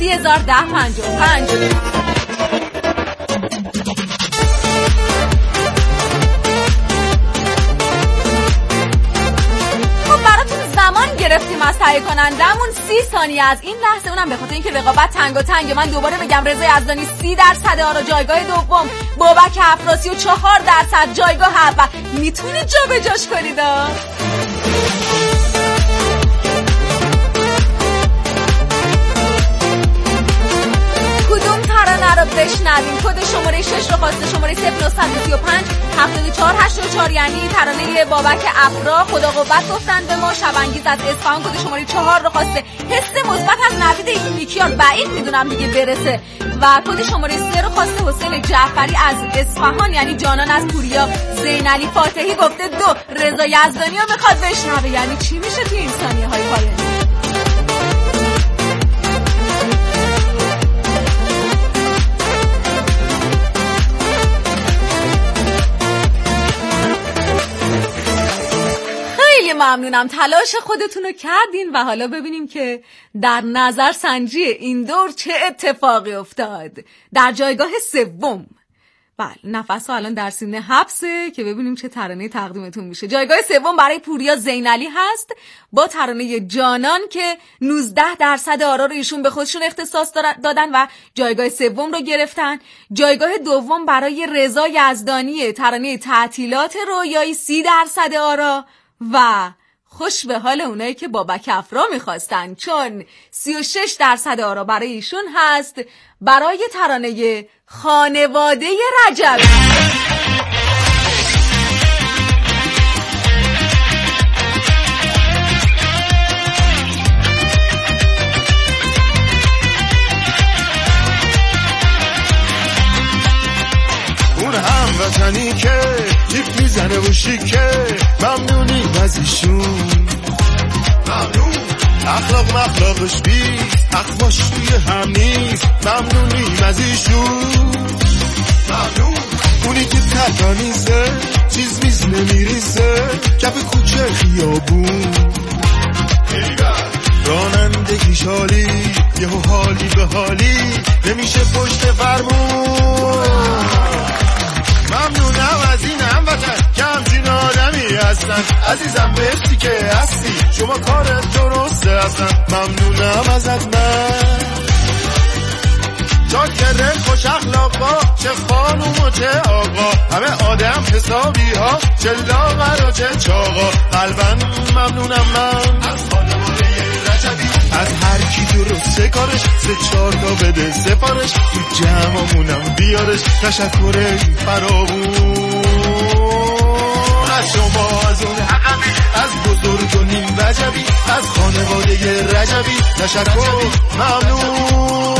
301055. گرفتیم از تهیه کنندمون 30 ثانیه از این لحظه، اونم به خاطر اینکه رقابت تنگ و تنگ. من دوباره بگم رضا یزدانی 30% آرا جایگاه دوم، بابک افراسی و 4% جایگاه اول. میتونید جا به جاش کنید. کدوم ترانه رو بشنویم؟ کد شماره 6 رو خواسته، شماره 0935 7484، یعنی ترانه بابک افرا. خدا قوت گفتن به ما. شبانگیز از اصفهان کد شماره 4 رو خواسته. حس مثبت از نوید اینیکیان، بعید میدونم دیگه برسه. و کد شماره 3 رو خواسته حسین جعفری از اصفهان، یعنی جانان از پوریا. زینعلی فاتحی گفته 2. رضا یزدانی رو میخواد بشنوه. یعنی چی میشه توی این ثانیه های پایانی؟ ممنونم تلاش خودتون رو کردین و حالا ببینیم که در نظر سنجی این دور چه اتفاقی افتاد. در جایگاه سوم، بله نفس ها الان در سینه حبسه که ببینیم چه ترانه تقدیمتون میشه. جایگاه سوم برای پوریا زینعلی هست با ترانه جانان که 19% آرا رو ایشون به خودشون اختصاص دادن و جایگاه سوم رو گرفتن. جایگاه دوم برای رضا یزدانی، ترانه تعطیلات رویایی 30% آرا و خوش به حال اونایی که بابک افرا میخواستن، چون 36% آرا برای ایشون هست برای ترانه خانواده رجبی. اون هموطنی که تیپ میزنه و شیکه، ممنونیم از ایشون. ممنون. اخلاق مخلاقش بیست، اخواش توی هم نیست، ممنونیم از ایشون. ممنون. اونی که تکانیزه چیز میز نمیریزه، کف کوچه خیابون. رانندگی شالی یهو حالی به حالی، نمیشه پشت فرمون. ممنونم از این هموطن که همچین آدمی هستن. عزیزم مرسی که هستی، شما کارت درسته اصلا. ممنونم ازت من. شاکر خوش اخلاقا، چه خانوم و چه آقا، همه آدم حسابی ها، چه لاغر و چه چاقا. قلبا ممنونم من از خانواده رجبی، از هر کی درسته کارش 3-4 تا بده سفارش، تو جمعمونم بیارش تشکر فراوون. از شما از اون حقبی، از بزرگ و نیم وجبی، از خانواده رجبی تشکر ممنون.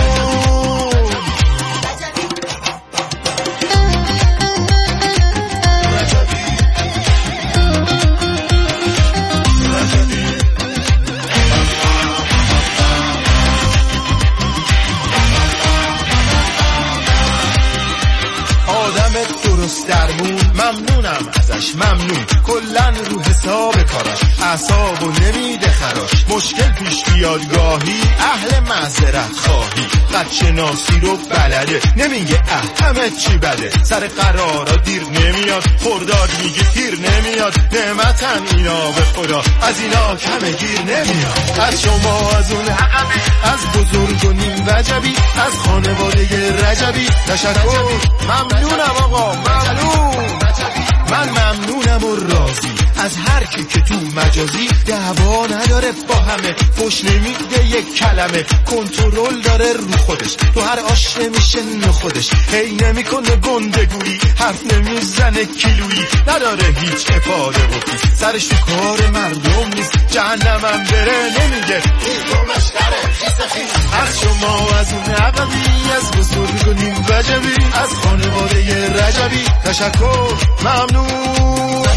درست درمون، ممنونم ازش ممنون. کلن رو حساب کاراش، اعصابو نمیده خراش. مشکل پیش بیاد گاهی، اهل معذرت خواهی. قد شناسی رو بلده، نمیگه همه چی بده. سر قرارا دیر نمیاد، خرداد میگه تیر نمیاد. نعمتن اینا به خدا، از اینا کم گیر نمیاد. از شما از اون حقبی، از بزرگ و نیم وجبی، از خانواده رجبی تشکر ممنونم آقا ممنون. من ممنونم و راضی از هر کی که تو مجازی دعوا نداره با همه، فش نمیده یک کلمه، کنترل داره رو خودش، تو هر آش نمیشه خودش، هی نمیکنه گندگویی، حرف نمیزنه کیلویی، نداره هیچ افاده و پیش، سرش تو کار مردم نیست، جهنمم بره نمیگه هیچ داره خیس. از شما از اون عقبی، از بزرگ و نیم وجبی، از خانواده رجبی تشکر ممنون.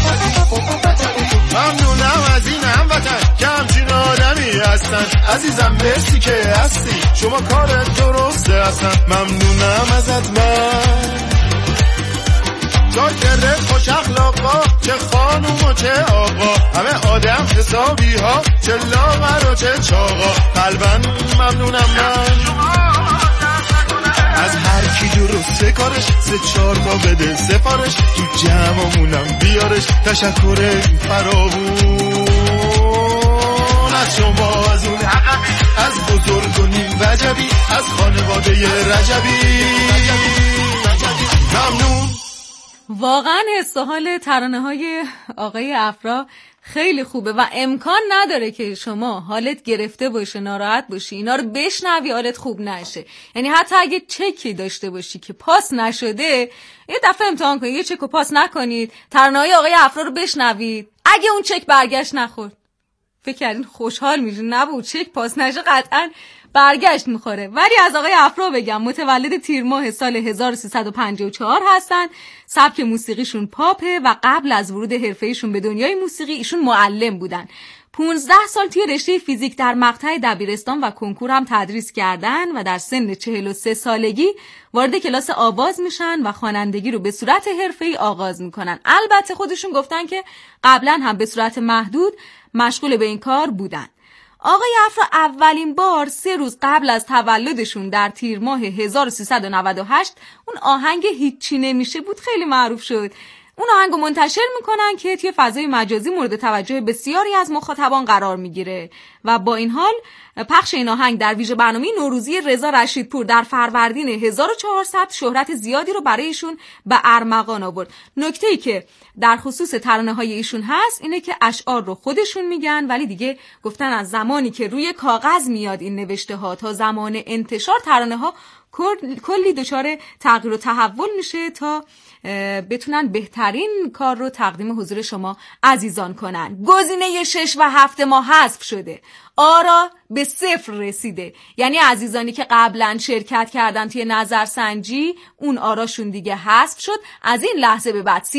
ممنونم از این هموطن که همچین آدمی هستن. عزیزم مرسی که هستی، شما کارت درسته هستن. ممنونم ازت من. شاکر خوش اخلاقا، چه خانوم و چه آقا، همه آدم حسابی ها، چه لاغر و چه چاقا. قلبا ممنونم من. یکی درسته کارش 3-4 تا بده سفارش تو جمعمونم بیارش تشکر فراوون از شما از اون عقبی از بزرگ و نیم وجبی از خانواده رجبی ممنون. واقعا حس و حال ترانه‌های آقای افرا خیلی خوبه و امکان نداره که شما حالت گرفته باشه ناراحت باشی اینا رو بشنوی حالت خوب نشه. یعنی حتی اگه چکی داشته باشی که پاس نشده یه دفعه امتحان کنید، یه چک و پاس نکنید، ترانه‌های آقای افرا رو بشنوید. اگه اون چک برگشت نخورد فکر کردین خوشحال میشین، نبود چک پاس نشه قطعا برگشت میخوره. ولی از آقای افرا بگم متولد تیر ماه سال 1354 هستن، سبک موسیقیشون پاپه و قبل از ورود حرفه‌ایشون به دنیای موسیقی ایشون معلم بودن. 15 سال توی رشته فیزیک در مقطع دبیرستان و کنکور هم تدریس کردن و در سن 43 سالگی وارد کلاس آواز میشن و خوانندگی رو به صورت حرفه‌ای آغاز میکنن. البته خودشون گفتن که قبلا هم به صورت محدود مشغول به این کار بودن. آقای افرا اولین بار 3 روز قبل از تولدشون در تیر ماه 1398 اون آهنگ هیچی نمیشه بود خیلی معروف شد. اون آهنگو منتشر میکنن که توی فضای مجازی مورد توجه بسیاری از مخاطبان قرار میگیره و با این حال پخش این آهنگ در ویژه برنامه نوروزی رضا رشیدپور در فروردین 1400 شهرت زیادی رو برای ایشون به ارمغان آورد. نکته‌ای که در خصوص ترانه‌های ایشون هست اینه که اشعار رو خودشون میگن ولی دیگه گفتن از زمانی که روی کاغذ میاد این نوشته ها تا زمان انتشار ترانه‌ها کلی دچار تغییر و تحول میشه تا بتونن بهترین کار رو تقدیم حضور شما عزیزان کنن. گزینه 6 و 7 ما حذف شده، آرا به 0 رسیده. یعنی عزیزانی که قبلا شرکت کردن توی نظرسنجی اون آراشون دیگه حذف شد. از این لحظه به بعد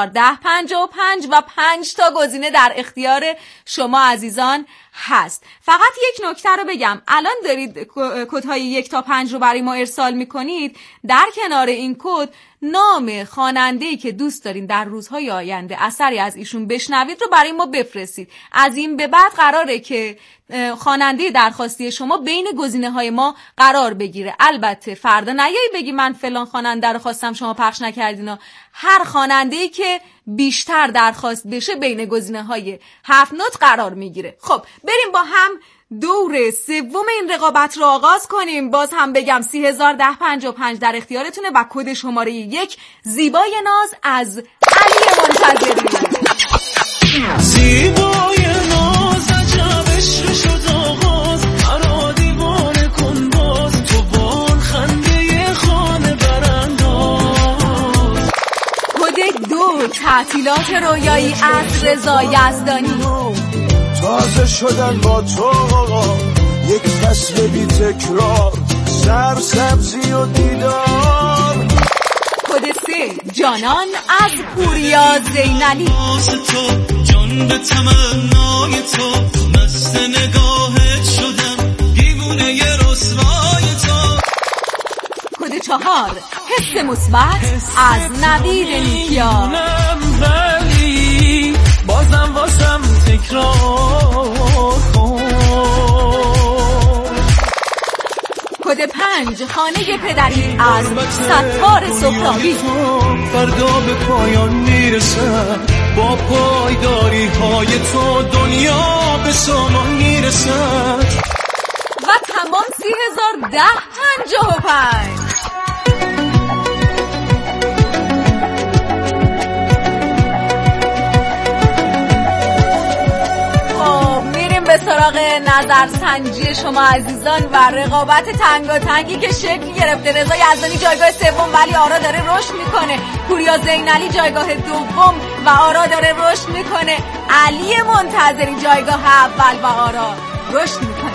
301055 و 5 تا گزینه در اختیار شما عزیزان هست. فقط یک نکته رو بگم، الان دارید کدهای 1 تا 5 رو برای ما ارسال میکنید، در کنار این کد نام خواننده‌ای که دوست دارین در روزهای آینده اثری از ایشون بشنوید رو برای ما بفرستید. از این به بعد قراره که خواننده درخواستی شما بین گزینه‌های ما قرار بگیره. البته فردا نیایی بگی من فلان خواننده رو خواستم شما پخش نکردین. هر خواننده‌ای که بیشتر درخواست بشه بین گزینه‌های 7 نوت قرار میگیره. خب بریم با هم دور سوم این رقابت رو آغاز کنیم. باز هم بگم 301055 در اختیارتونه و کد شماره 1 زیبای ناز از علی منتظری. زیبای ناز عجب عشق شد آغاز، مرا دیوانه کن باز، تو بان خنده خانه برانداز. کد 2 تعطیلات رویایی از رضا یزدانی. تازه شدن با تو یک فصل بی تکرار، سرسبزی و دیدار. کد 3 جانان از پوریا زینالی. تو جان به تمنای تو مست نگاهت شدم، دیوونه ی رسوای تو. کد 4 حس مثبت از نوید نیکیا. ولی بازم واسم تکرار کن. کد 5 خانه پدری از ستار سهرابی. فردا به پایان میرسد، با پایداری های تو دنیا به سامان میرسد. و تمام 301055. به سراغ نظرسنجی شما عزیزان و رقابت تنگاتنگی که شکل گرفته. رضا یزدانی جایگاه 3 ولی آرا داره رشد میکنه. پوریا زینالی جایگاه 2 و آرا داره رشد میکنه. علی منتظری جایگاه اول و آرا رشد میکنه.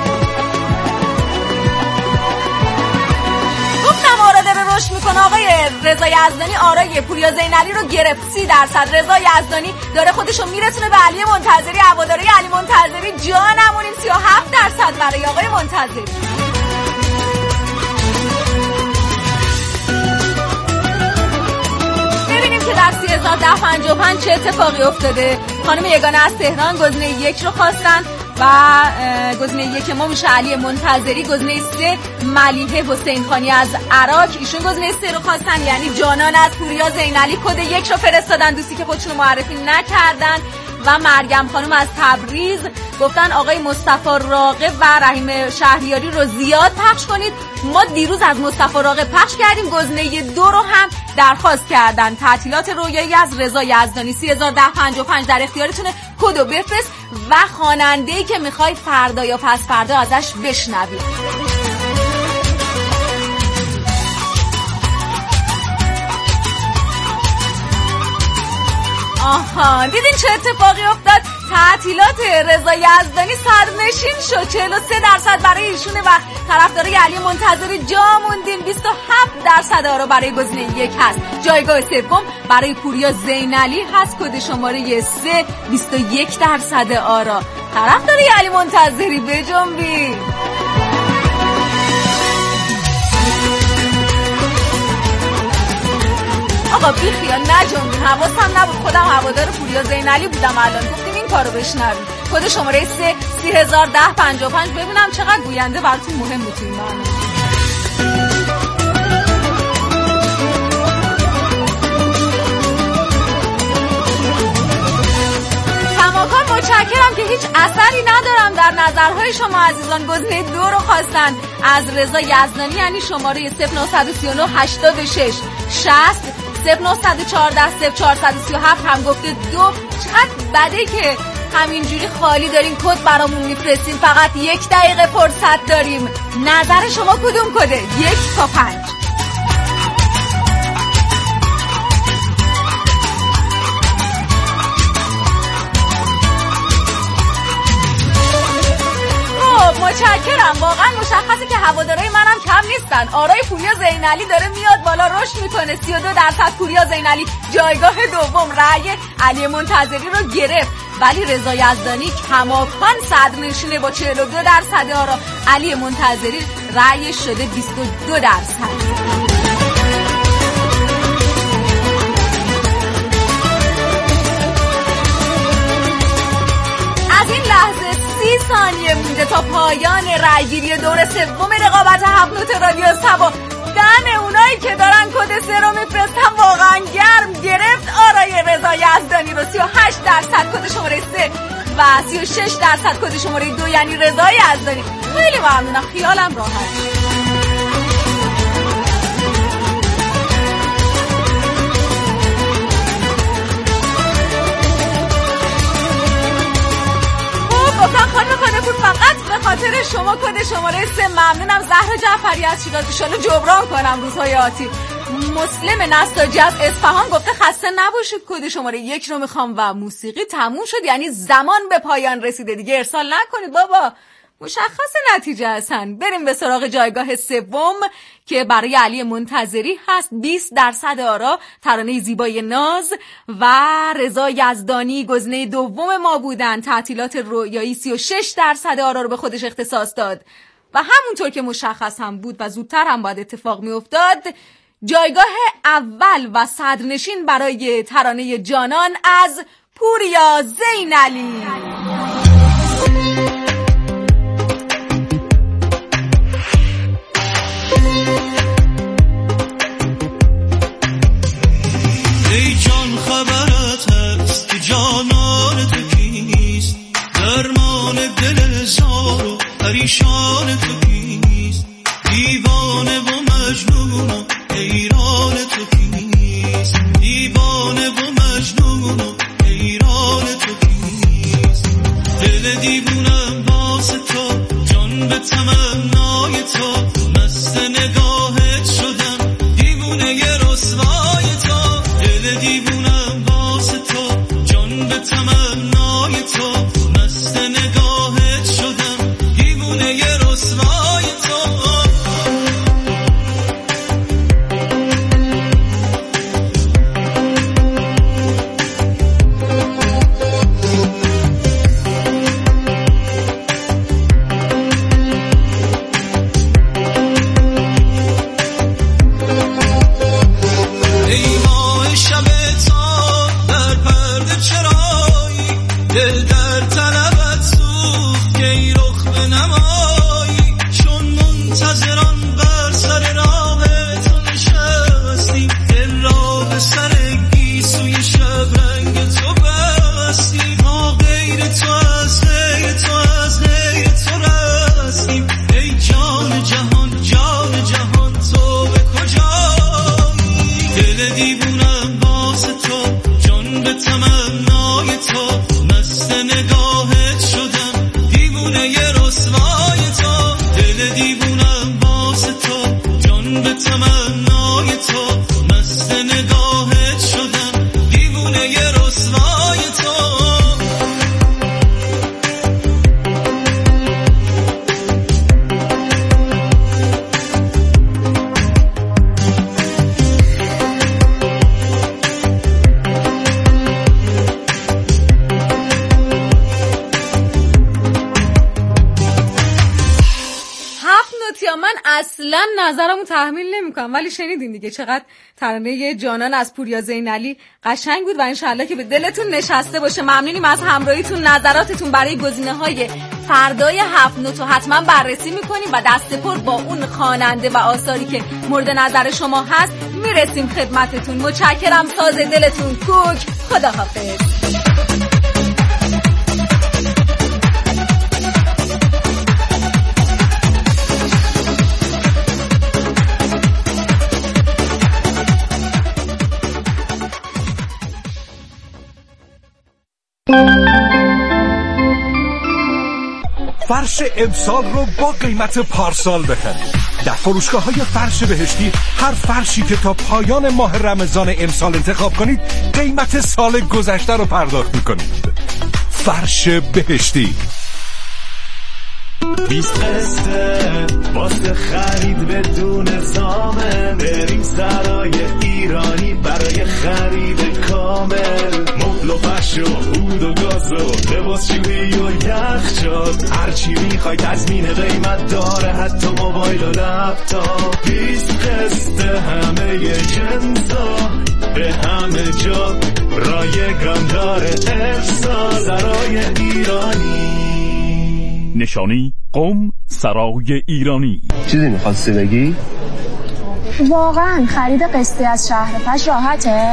گفتم آرا داره رشد میکنه. آقای رضا یزدانی آرای پوریا زینالی رو گرفت 30%. رضا یزدانی داره خودشو میرسونه به علی منتظری. هواداری علی منتظری جانمونیم 37% برای آقای منتظری. ببینیم که در 301055 چه اتفاقی افتاده. خانم یگانه از تهران گزینه 1 رو خواستن. و گزینه 1 ما میشه علی منتظری، گزینه 3 ملیحه حسین خانی از عراق، ایشون گزینه 3 رو خواستن، یعنی جانان از پوریا زینعلی کد 1 رو فرستادن، دوستی که خودشون رو معرفی نکردن. و مریم خانم از تبریز گفتن آقای مصطفی راغب و رحیم شهریاری رو زیاد پخش کنید. ما دیروز از مصطفی راغب پخش کردیم، گزینه 2 رو هم درخواست کردن. تعطیلات رویایی از رضا یزدانی 301055 در اختیارتونه، کدو بفرست و خواننده‌ای که میخوای فردا یا پس فردا ازش بشنوی. آها دیدین چه اتفاقی افتاد؟ تعطیلات رضا یزدانی صدرنشین شد، 43% برای ایشونه و طرفدارای علی منتظری جا موندین. 27% آرا برای گزینه 1 هست. جایگاه سوم برای پوریا زینعلی هست، کد شماره 3 21% آرا. طرفدارای علی منتظری بجنبین. آقا بی خیال نجنبین، حواسم نبود، خودم هوادار پوریا زینعلی بودم. الان گفتیم این کارو بشنویم. کد شماره 3 301055. ببینم چقدر گوینده براتون مهم میتونیم برنامه. کماکان متشکرم که هیچ اثری ندارم در نظرهای شما عزیزان. گزینه 2 رو خواستن از رضا یزدانی، یعنی شماره 0939 86 60 0914 0437 هم گفته 2. چقدر بده که همینجوری خالی دارین کد برامون میفرستین، فقط 1 دقیقه فرصت داریم. نظر شما کدوم کده؟ 1 تا 5. متشکرم. واقعا مشخصه که هوادارهای منم کم نیستن. آرای پوریا زینعلی داره میاد بالا، رشد میکنه. 32% پوریا زینعلی جایگاه دوم. رأی علی منتظری رو گرفت، ولی رضا یزدانی کماکان صدرنشینه با 42% آرا. علی منتظری رأیش شده 22%. از این لحظه 30 ثانیه مونده تا پایان رأیگیری دور سوم رقابت هفت نوت رادیو سبا. دم اونایی که دارن کد 3 رو میفرستن واقعا گرم گرفت. آرای رضا یزدانی رو 38% کد شماره 3 و 36% کد شماره 2، یعنی رضا یزدانی. خیلی ممنونم، خیالم راحت. گفتم خانم خانه‌پور فقط به خاطر شما کد شماره 3. ممنونم. زهرا جعفری از شیراز، انشالله جبران کنم روزهای آتی. مسلم نساجی از اصفهان گفته خسته نباشید، کد شماره 1 رو میخوام و موسیقی تموم شد، یعنی زمان به پایان رسیده، دیگه ارسال نکنید بابا. مشخص نتیجه هستن. بریم به سراغ جایگاه سوم که برای علی منتظری هست. 20% آرا. ترانه زیبای ناز و رضا یزدانی گزینه دوم ما بودن. تعطیلات رویایی 36% آرا رو به خودش اختصاص داد و همونطور که مشخص هم بود و زودتر هم باید اتفاق می افتاد، جایگاه اول و صدرنشین برای ترانه جانان از پوریا زینعلی. ای جان خبرت هست که جانان تو کیست، درمان دل زار و پریشان تو کیست، دیوانه و مجنون و حیران تو کیست، دیوانه و مجنون و حیران تو کیست. دل دیوونم واسه تو، جان به تمنای تو، مست نگاهت شدم، دیوونه رسوای تو. دل دیوونم واسه تو، جان به تمنای تو، مست نگاهت شدم، دیوونه رسوای تو. جهان جان جهان تو به کجایی دل دیوونم واسه تو جان به تمنای تو مست نگاهت شدم دیوونه ی رسوای تو دل دیوونم واسه تو جان به تمنای تو مست نگاهت شدم دیوونه ی رسوای تو من اصلا نظرمو تحمیل نمیکنم، ولی شنیدین دیگه چقدر ترانه جانان از پوریا زینعلی قشنگ بود و انشالله که به دلتون نشسته باشه. ممنونیم از همراهیتون. نظراتتون برای گزینه‌های فردای 7 نوت حتما بررسی میکنیم و دست پر با اون خواننده و آثاری که مورد نظر شما هست میرسیم خدمتتون. متشکرم. ساز دلتون کوک. خداحافظ. فرش امسال رو با قیمت پارسال بخرید. در فروشگاه‌های فرش بهشتی هر فرشی که تا پایان ماه رمضان امسال انتخاب کنید قیمت سال گذشته رو پرداخت می‌کنید. فرش بهشتی 20 قسطه واسه خرید بدون زامن، بریم سرای ایرانی برای خرید کامل. مبل و فرش و عود و گاز و لباس شویی و یخچال، هرچی میخوای تضمین قیمت داره، حتی موبایل و لپتاپ. 20 قسطه همه جنسا به همه جا رایگان داره. افسا سرای ایرانی. نشانی قم سرای ایرانی. چیزی میخواستی بگی؟ واقعا خرید قسطی از شهر پش راحته؟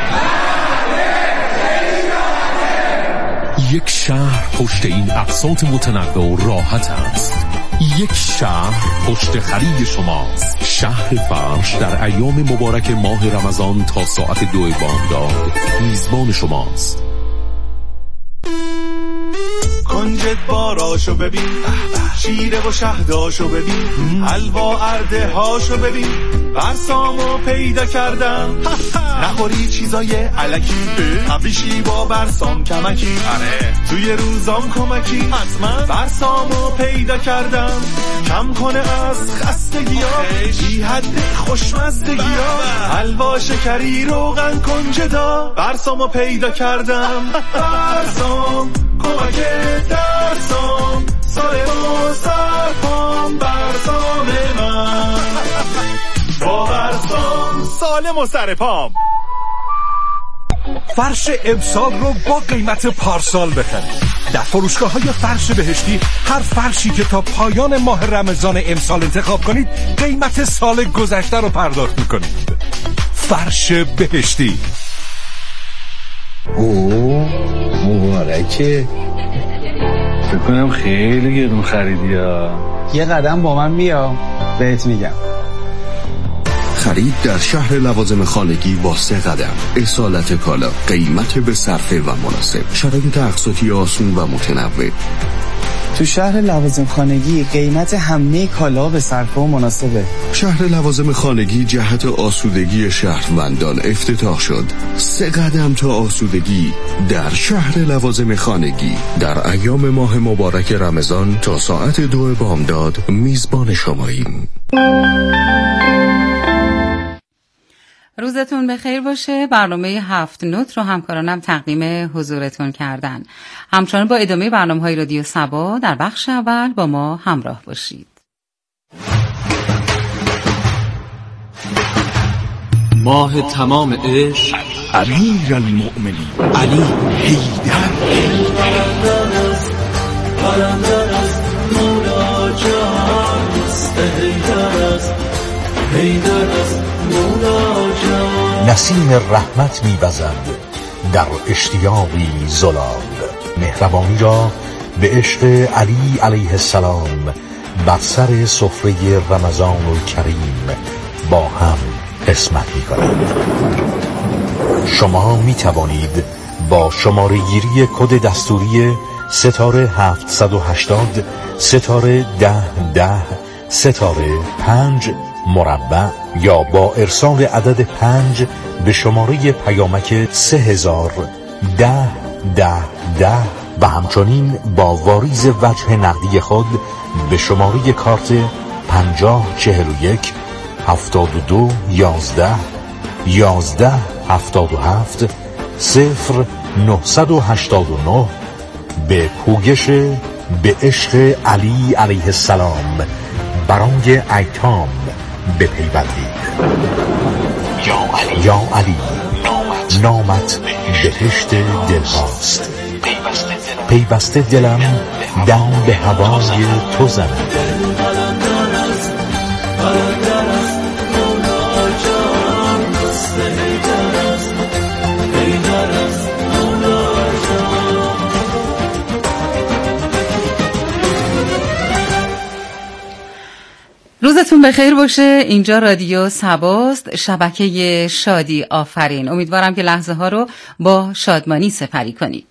یک شهر پشت این اقساط متنوع و راحت است. یک شهر پشت خرید شماست. شهر فرش در ایام مبارک ماه رمضان تا ساعت 2 بامداد میزبان شماست. کنجد باراشو ببین، شیره و شهداشو ببین، حلوا ارده هاشو ببین، برسامو پیدا کردم. نخوری چیزای علکی، همیشی با برسام کمکی، توی روزام کمکی، حتما برسامو پیدا کردم. کم کنه از خستگی‌ها، بی حد خوشمزدگی‌ها، حلوا شکری روغن کنجدا، برسامو پیدا کردم. برسام کمک درسام، سال و سرپام، برسام من با برسام سالم و سرپام. فرش امسال رو با قیمت پارسال بخرید. در فروشگاه‌های فرش بهشتی هر فرشی که تا پایان ماه رمضان امسال انتخاب کنید قیمت سال گذشته رو پرداخت می‌کنید. فرش بهشتی. مبارکه. فکر کنم خیلی گرون خریدی ها. یه قدم با من بیا بهت میگم. خرید در شهر لوازم خانگی با 3 قدم. اصالت کالا، قیمت به صرفه و مناسب، شرایط اقساطی آسون و متنوع. تو شهر لوازم خانگی قیمت همه کالا به صرفه و مناسبه. شهر لوازم خانگی جهت آسودگی شهروندان افتتاح شد. 3 قدم تا آسودگی در شهر لوازم خانگی. در ایام ماه مبارک رمضان تا ساعت 2 بامداد میزبان شماییم. روزتون بخیر باشه. برنامه 7 نوت رو همکارانم تقدیم حضورتون کردن. همچنان با ادامه برنامه‌های رادیو صبا در بخش اول با ما همراه باشید. ماه تمام عشق، امیر المؤمنین علی حیدر. نسیم رحمت می‌وزد در اشتیاقی زلال، مهربانی را به عشق علی علیه السلام بر سر سفره رمضان الکریم با هم قسمت می‌کنیم. شما می توانید با شماره گیری کد دستوری ستاره 780 ستاره 1010 ستاره 5 مربع یا با ارسال عدد 5 به شماره پیامک 3000 10 و همچنین با واریز وجه نقدی خود به شماره کارت 5041 72 11 77 0989 به پوگش به عشق علی علیه السلام برای ایتام بپیوندید. یا علی نامت بهشت دل هاست، پیوسته دلم دم به هوای تو زند. روزتون بخیر باشه. اینجا رادیو صباست، شبکه شادی آفرین. امیدوارم که لحظه ها رو با شادمانی سپری کنید.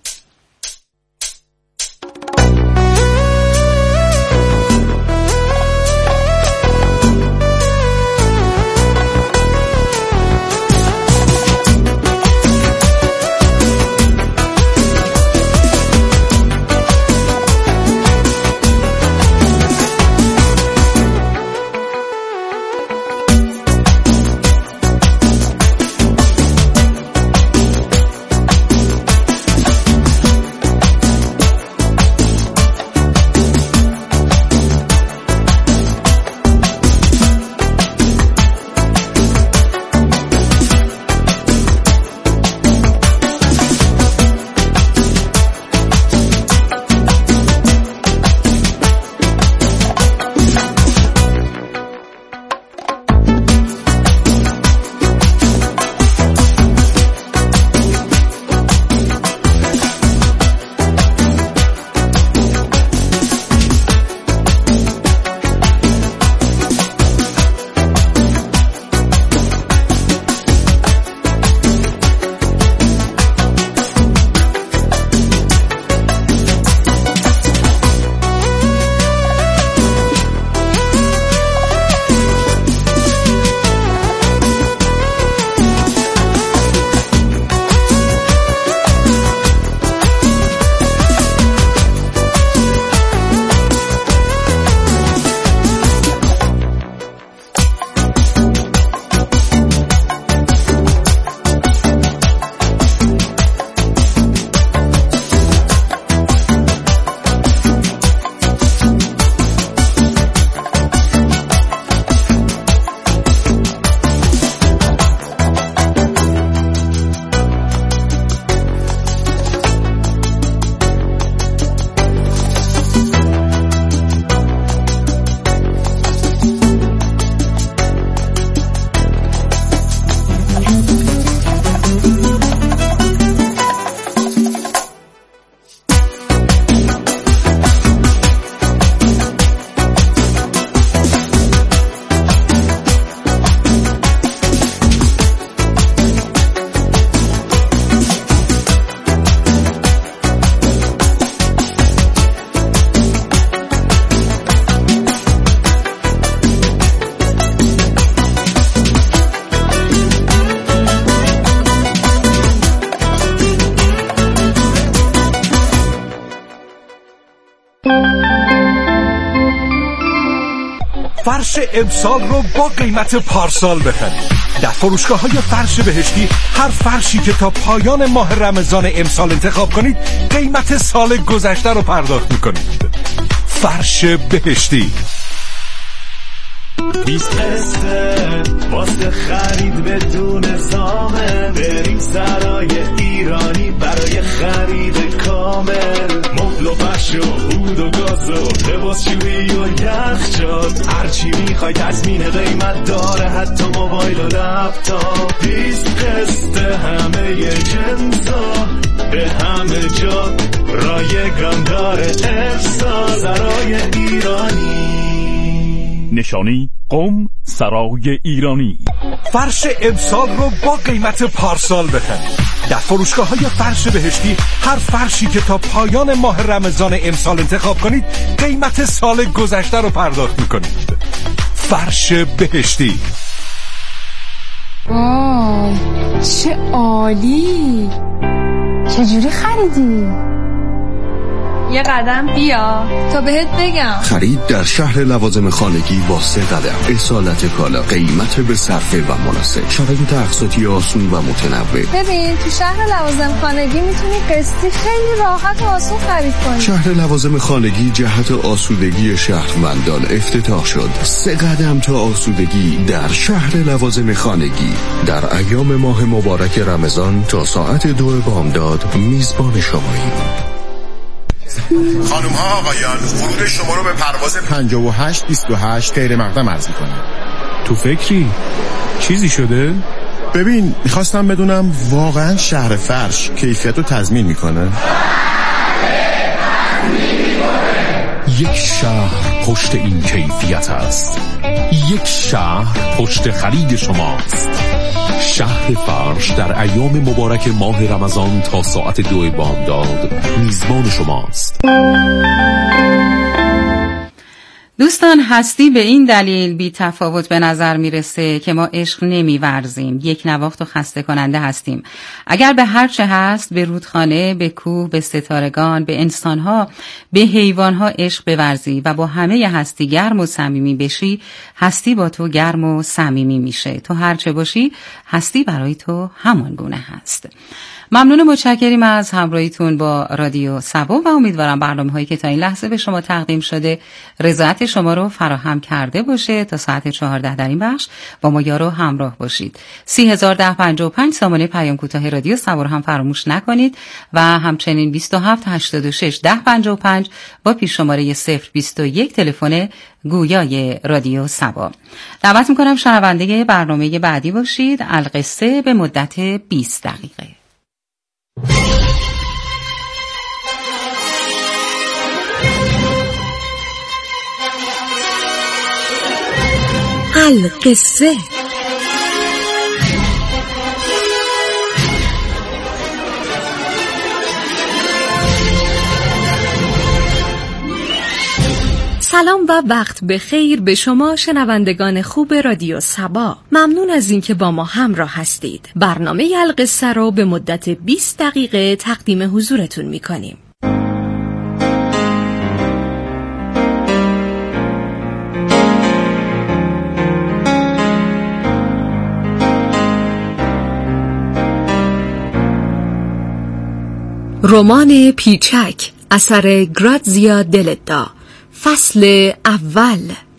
فرش امسال رو با قیمت پارسال بخرید. در فروشگاه‌های فرش بهشتی هر فرشی که تا پایان ماه رمضان امسال انتخاب کنید قیمت سال گذشته رو پرداخت می‌کنید. فرش بهشتی 20 قسطه واسه خرید بدون زامن، بریم سرای ایرانی برای خرید کامل. مبل و فرش و عود و گاز و لباس شویی و یخچال، هرچی میخوای تضمین قیمت داره، حتی موبایل و لپتاپ. 20 قسطه همه جنسا به همه جا رایگان داره. افسا سرای ایرانی. نشانی قم سرای ایرانی. فرش امسال رو با قیمت پارسال بخرید. در فروشگاه‌های فرش بهشتی هر فرشی که تا پایان ماه رمضان امسال انتخاب کنید قیمت سال گذشته رو پرداخت می‌کنید. فرش بهشتی. واو چه عالی! چجوری خریدی؟ یه قدم بیا تا بهت بگم. خرید در شهر لوازم خانگی با 3 قدم. اصالت کالا، قیمت به صرفه و مناسب، شرایط اقساطی آسون و متنوع. ببین تو شهر لوازم خانگی میتونی قسطی خیلی راحت و آسون خرید کنی. شهر لوازم خانگی جهت آسودگی شهروندان افتتاح شد. 3 قدم تا آسودگی در شهر لوازم خانگی. در ایام ماه مبارک رمضان تا ساعت 2 بامداد میزبان شماییم. خانم ها آقایان، ورود شما رو به پرواز 5828 غیر مقدم عرض می‌کنم. تو فکری؟ چیزی شده؟ ببین میخواستم بدونم واقعا شهر فرش کیفیت رو تضمین میکنه؟ یک شهر پشت این کیفیت است. یک شهر پشت خرید شماست. شهر فرش در ایام مبارک ماه رمضان تا ساعت 2 بامداد میزبان شماست. دوستان، هستی به این دلیل بی تفاوت به نظر میرسه که ما عشق نمیورزیم، یک نواخت و خسته کننده هستیم. اگر به هر چه هست، به رودخانه، به کوه، به ستارگان، به انسانها، به حیوانها عشق بورزی و با همه هستی گرم و صمیمی بشی، هستی با تو گرم و صمیمی میشه. تو هر چه باشی، هستی برای تو همان گونه هست. ممنون، متشکریم از همراهیتون با رادیو سبا و امیدوارم برنامه‌هایی که تا این لحظه به شما تقدیم شده رضایت شما رو فراهم کرده باشه. تا ساعت 14 در این بخش با ما یارو همراه باشید. 301055 سامانه پیام کوتاه رادیو سبا رو هم فراموش نکنید و همچنین 27861055 با پیش شماره 021 تلفن گویای رادیو سبا. دعوت می‌کنم شنونده برنامه بعدی باشید. القصه به مدت 20 دقیقه. القصه. سلام و وقت بخیر به شما شنوندگان خوب رادیو سبا. ممنون از اینکه با ما همراه هستید. برنامه القصه رو به مدت 20 دقیقه تقدیم حضورتون می‌کنیم. رمان پیچک اثر گراتزیا دلتا، فصل اول.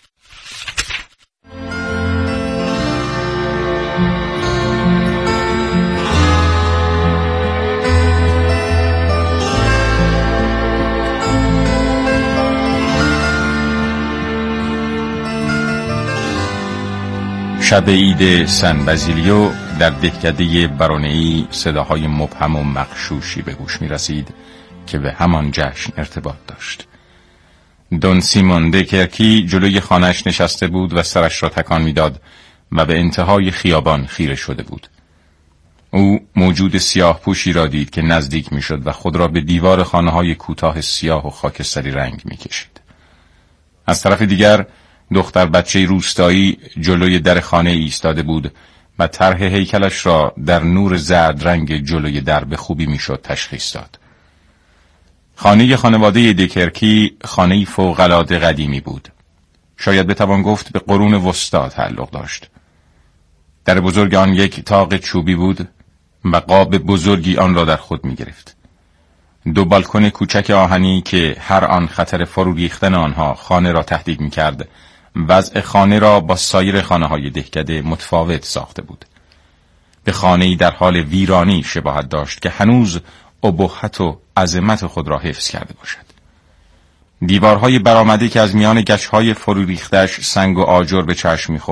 شب عید سن بازیلیو در دهکده برونئی صداهای مبهم و مغشوشی به گوش می رسید که به همان جشن ارتباط داشت. دون سیمون دکرکی جلوی خانه‌اش نشسته بود و سرش را تکان میداد و به انتهای خیابان خیره شده بود. او موجود سیاه پوشی را دید که نزدیک میشد و خود را به دیوار خانه‌های کوتاه سیاه و خاکستری رنگ میکشید. از طرف دیگر دختر بچه روستایی جلوی در خانه ایستاده بود و طرح هیکلش را در نور زرد رنگ جلوی در به خوبی میشد تشخیص داد. خانواده دکرکی خانه‌ای فوق‌العاده قدیمی بود. شاید بتوان گفت به قرون وسطا تعلق داشت. در بزرگ آن یک تاق چوبی بود و قاب بزرگی آن را در خود می گرفت. 2 بالکن کوچک آهنی که هر آن خطر فرو ریختن آنها خانه را تهدید می کرد، وضع خانه را با سایر خانه‌های دهکده متفاوت ساخته بود. به خانه‌ای در حال ویرانی شباهت داشت که هنوز ابهت و عظمت خود را حفظ کرده باشد. دیوارهای برآمده که از میان گچ‌های فرو ریختش سنگ و آجر به چشم می‌خورد